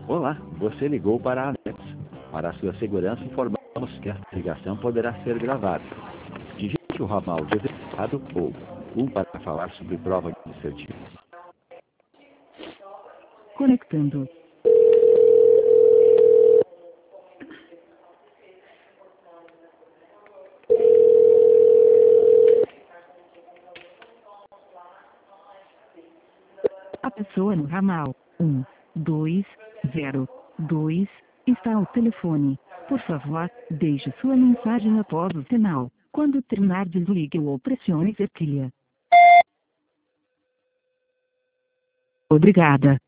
Olá, você ligou para a Alex. Para a sua segurança, informamos que esta ligação poderá ser gravada. Digite o ramal desejado ou 1 para falar sobre prova de certificado. Conectando. A pessoa no ramal 1202 está ao telefone. Por favor, deixe sua mensagem após o sinal. Quando terminar, desligue ou pressione cerquilha. Obrigada.